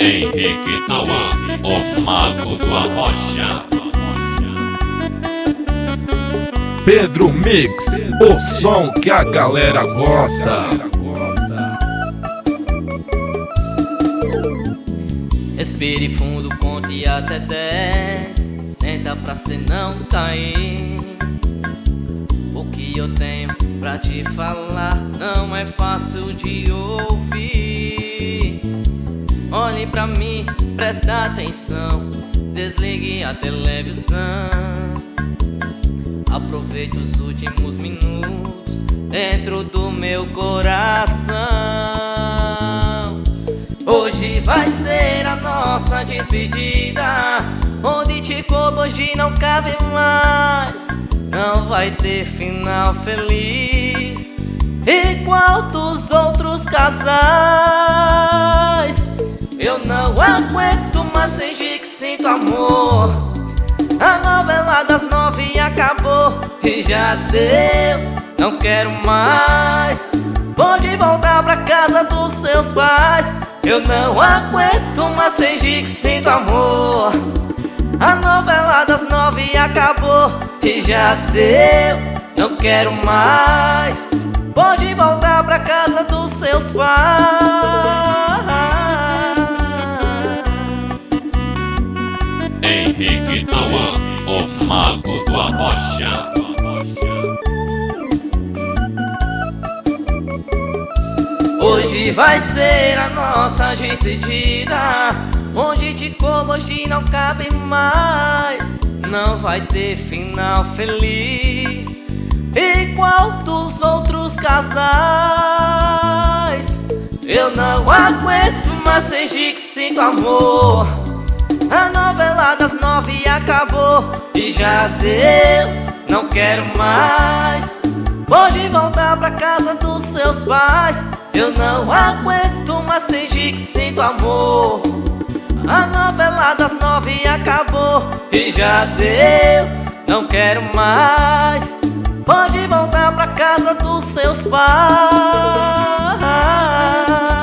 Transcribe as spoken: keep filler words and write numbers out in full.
Henrique Tauan, o mago do Arrocha. Pedro Mix, o som que a galera gosta. Respire fundo, conte até dez. Senta pra cê não cair. O que eu tenho pra te falar não é fácil de ouvir. Olhe pra mim, presta atenção. Desligue a televisão. Aproveite os últimos minutos dentro do meu coração. Hoje vai ser a nossa despedida, onde te como hoje não cabe mais. Não vai ter final feliz igual dos outros casais. Eu não aguento mais fingir que sinto amor. A novela das nove acabou e já deu, não quero mais. Pode voltar pra casa dos seus pais. Eu não aguento mais fingir que sinto amor. A novela das nove acabou e já deu, não quero mais. Pode voltar pra casa dos seus pais. Henrique Tauan, o mago do Arrocha. Hoje vai ser a nossa despedida, onde te como hoje não cabe mais. Não vai ter final feliz igual dos outros casais. Eu não aguento mais fingir que sinto amor. A novela das nove acabou e já deu, não quero mais. Pode voltar pra casa dos seus pais. Eu não aguento mais fingir que sinto amor. A novela das nove acabou e já deu, não quero mais. Pode voltar pra casa dos seus pais.